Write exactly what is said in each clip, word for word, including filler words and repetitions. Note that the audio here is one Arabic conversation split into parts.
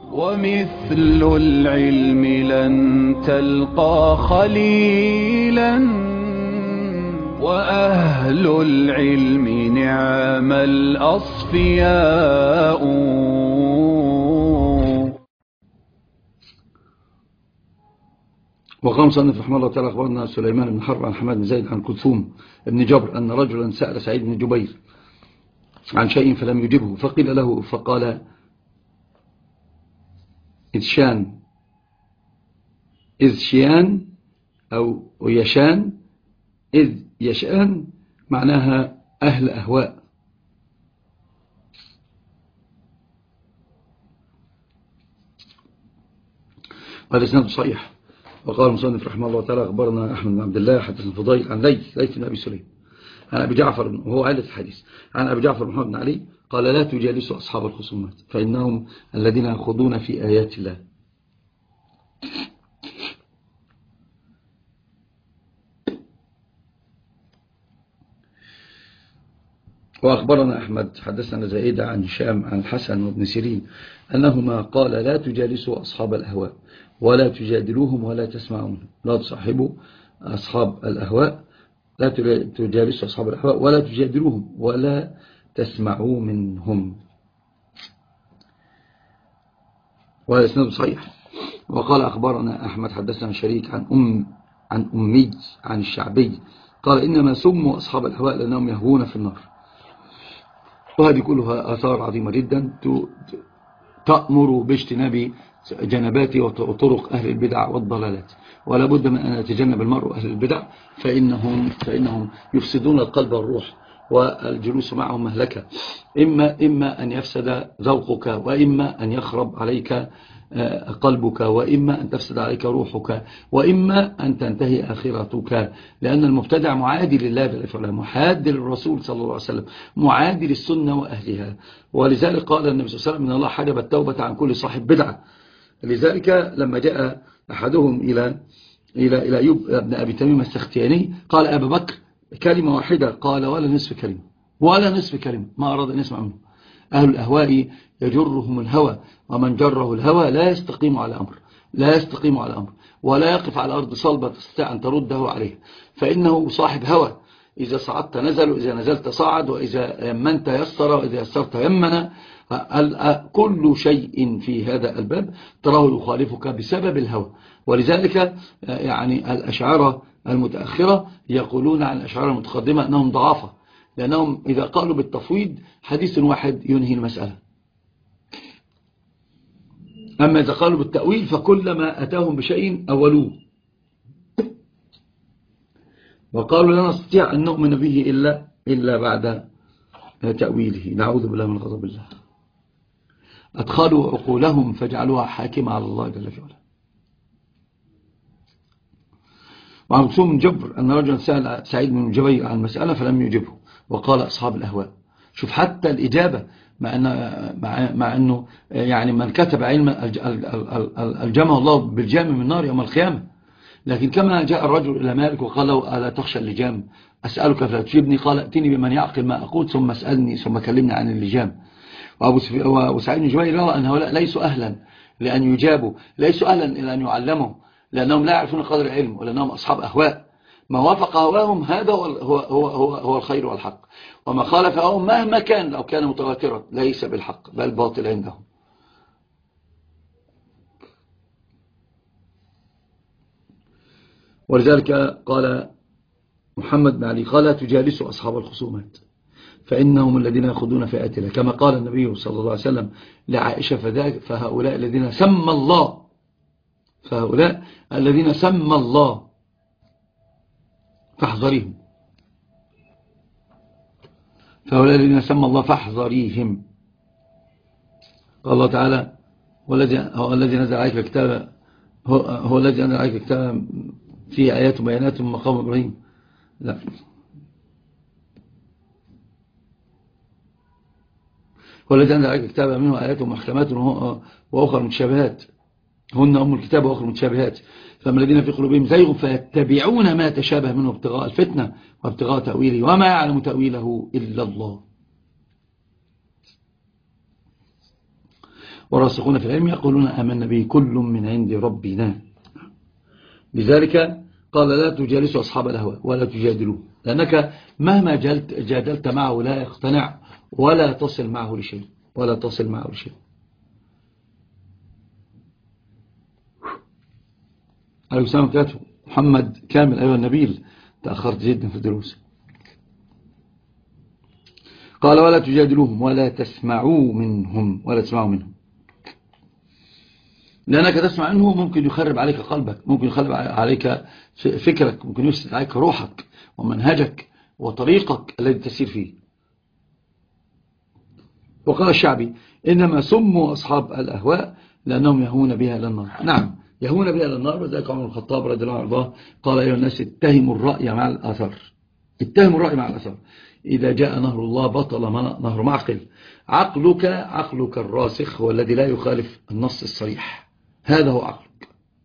ومثل العلم لن تلقى خليلا، وأهل العلم نعم الأصفياء. وقال مصنف رحمه الله تعالى: أخبرنا سليمان بن حرب عن حماد بن زيد عن كلثوم بن جبر أن رجلا سأل سعيد بن جبير عن شيء فلم يجبه، فقيل له فقال: إذ شان إذ شيان أو يشان إذ يشان معناها أهل أهواء. هذا إسناد صحيح. وقال المصنف رحمه الله تعالى: أخبرنا أحمد بن عبد الله حدثنا فضيل عن ليث ليث بن أبي سليم عن أبي جعفر وهو عائلة الحديث عن أبي جعفر محمد بن علي قال: لا تجالسوا أصحاب الخصومات فإنهم الذين يخوضون في آيات الله. وأخبرنا أحمد حدثنا زائدة عن هشام عن الحسن وابن سيرين أنهما قال: لا تجالسوا أصحاب الأهواء ولا تجادلوهم ولا تسمعون. لا تصاحبوا أصحاب الأهواء، لا تجالسوا أصحاب الأهواء ولا تجادلوهم ولا تسمعوا منهم. وهذا إسناد صحيح. وقال أخبرنا أحمد حدثنا شريك عن أم عن أمي عن الشعبي قال: إنما سموا أصحاب الأهواء لأنهم يهوون في النار. وهذه كلها آثار عظيمة جدا تأمر باجتناب جنبات وطرق أهل البدع والضلالات، ولا بد من أن يتجنب المرء أهل البدع فإنهم, فإنهم يفسدون القلب والروح، والجلوس معهم مهلكة. إما, إما أن يفسد ذوقك، وإما أن يخرب عليك قلبك، وإما أن تفسد عليك روحك، وإما أن تنتهي آخرتك. لأن المبتدع معادي لله جل وعلا، محاد للرسول صلى الله عليه وسلم، معادي للسنة وأهلها. ولذلك قال النبي صلى الله عليه وسلم: إن الله حجب التوبة عن كل صاحب بدعة. لذلك لما جاء أحدهم إلى إلى إلى أيوب ابن أبي تميم السختياني قال: أبا بكر كلمة واحدة. قال: ولا نصف كلمة، ولا نصف كلمة، ما أراد أن يسمع منه. أهل الأهواء يجرهم الهوى، ومن جره الهوى لا يستقيم على أمر، لا يستقيم على أمر ولا يقف على أرض صلبة تستطيع أن ترده عليه، فإنه صاحب هوى. إذا صعدت نزل، وإذا نزلت صعد، وإذا يمنت يسر، وإذا يسرت يمن. كل شيء في هذا الباب تراه يخالفك بسبب الهوى. ولذلك يعني الأشاعرة المتأخرة يقولون عن الأشاعرة المتقدمة أنهم ضعافة، لأنهم إذا قالوا بالتفويض حديث واحد ينهي المسألة. أما إذا قالوا بالتأويل فكلما أتاهم بشيء أولوه، وقالوا لا نستطيع أن نؤمن به إلا, إلا بعد تأويله. نعوذ بالله من غضب الله. أدخلوا عقولهم فجعلوها حاكمة على الله جل وعلا. وعن كلثوم بن جبر أن رجلا سأل سعيد بن جبير عن مسألة فلم يجبه، وقال: أصحاب الأهواء. شوف حتى الإجابة، مع, أن مع, مع أنه يعني من كتب علم الجمع الله بالجام من النار يوم القيامة. لكن كما جاء الرجل إلى مالك وقال له: ألا تخشى اللجام؟ أسألك فلا تجيبني. قال: ائتني بمن يعقل ما أقول ثم اسألني ثم كلمني عن اللجام. وأبو سعيد بن جبير يرى أن هؤلاء ليسوا أهلا لأن يجابوا، ليسوا أهلا إلى أن يعلموا، لأنهم لا يعرفون قدر العلم، ولأنهم أصحاب أهواء. ما وافق هواهم هذا هو, هو, هو, هو, هو الخير والحق، وما خالف هواهم مهما كان لو كان متواترا ليس بالحق بل باطل عندهم. ولذلك قال محمد بن علي قال: لا تجالسوا أصحاب الخصومات فإنهم الذين يخوضون في آيات الله، كما قال النبي صلى الله عليه وسلم لعائشة: فذاك فهؤلاء الذين سمى الله فهؤلاء الذين سمى الله فاحذريهم فهؤلاء الذين سمى الله فاحذريهم. قال الله تعالى: هو الذي نزل عليك الكتاب هو, هو الذي نزل عليك الكتاب فيه آيات وبيانات من مقام إبراهيم. لا، هو الذي أنزل عليك الكتاب منه آيات محكمات وأخرى متشابهات هن أم الكتاب وأخرى متشابهات، فما الذين في قلوبهم زيغ فيتبعون ما تشابه منه ابتغاء الفتنة وابتغاء تأويله وما يعلم تأويله إلا الله. والراسخون في العلم يقولون آمنا به كل من عند ربنا. لذلك قال لا تجالسوا أصحاب الأهواء ولا تجادلوه، لأنك مهما جادلت معه لا يقتنع ولا تصل معه لشيء ولا تصل معه لشيء. عليه السلام عليكم. محمد كامل أيها النبيل، تأخرت جدا في الدروس. قال ولا تجادلوهم ولا تسمعوا منهم ولا تسمعوا منهم، لأنك تسمع منه ممكن يخرب عليك قلبك، ممكن يخرب عليك فكرك، ممكن يفسد عليك روحك ومنهجك وطريقك الذي تسير فيه. وقال الشعبي إنما سموا أصحاب الأهواء لأنهم يهون بها إلى النار. نعم يهون بها إلى النار. وذلك عمر الخطاب رضي الله عنه قال أيها الناس اتهموا الرأي مع الأثر، اتهموا الرأي مع الأثر. إذا جاء نهر الله بطل نهر معقل. عقلك عقلك الراسخ هو الذي لا يخالف النص الصريح، هذا هو عقلك.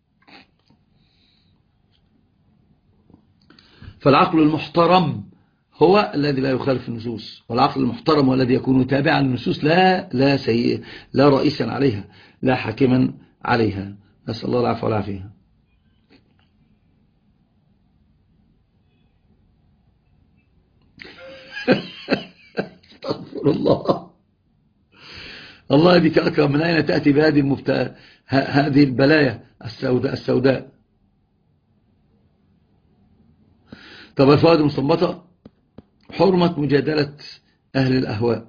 فالعقل المحترم هو الذي لا يخالف النصوص، والعقل المحترم هو الذي يكون تابعا للنصوص لا لا سيء لا رئيسا عليها لا حاكما عليها. نسأل الله العفو والعافية. استغفر الله. الله بك أكرم، من أين تأتي بهذه المبت... هذه البلايا السوداء السوداء طب الفوائد المستنبطة: حرمة مجادلة أهل الأهواء.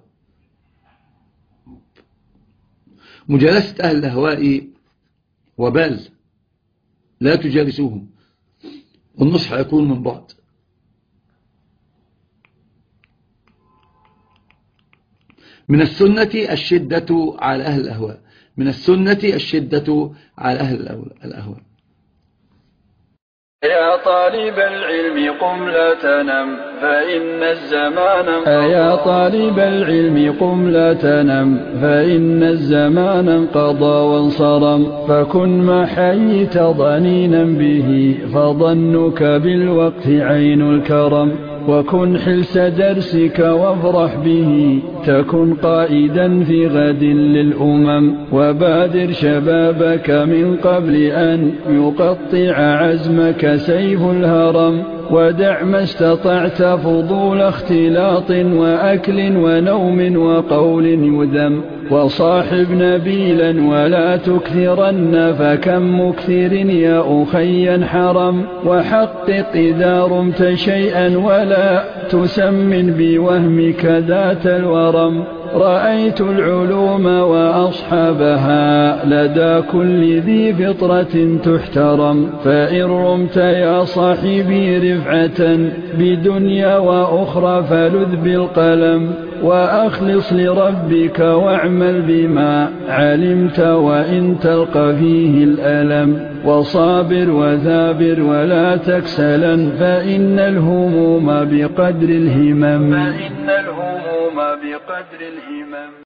مجالسة أهل الأهواء وبال، لا تجالسوهم، والنصح يكون من بعد. من السنة الشدة على أهل الأهواء، من السنة الشدة على أهل الأهواء. يا طالب العلم قم لا تنم فإن الزمان انقضى. يا طالب العلم قم لا تنم فإن الزمان انقضى وانصرم. فكن ما حييت ضنينا به فظنك بالوقت عين الكرم. وكن حلس درسك وافرح به تكن قائدا في غد للأمم. وبادر شبابك من قبل أن يقطع عزمك سيف الهرم. ودع ما استطعت فضول اختلاط وأكل ونوم وقول يذم. وصاحب نبيلا ولا تكثرن فكم مكثر يا أخي حرم. وحقق إذا رمت شيئا ولا تسمن بوهمك ذات الورم. رأيت العلوم وأصحابها لدى كل ذي فطرة تحترم. فإن رمت يا صاحبي رفعة بدنيا وأخرى فلذ بالقلم. وأخلص لربك واعمل بما علمت وإن تلقى فيه الألم. وصابر وثابر ولا تكسلا فإن الهموم بقدر الهمم. فإن الهموم بقدر الهمم.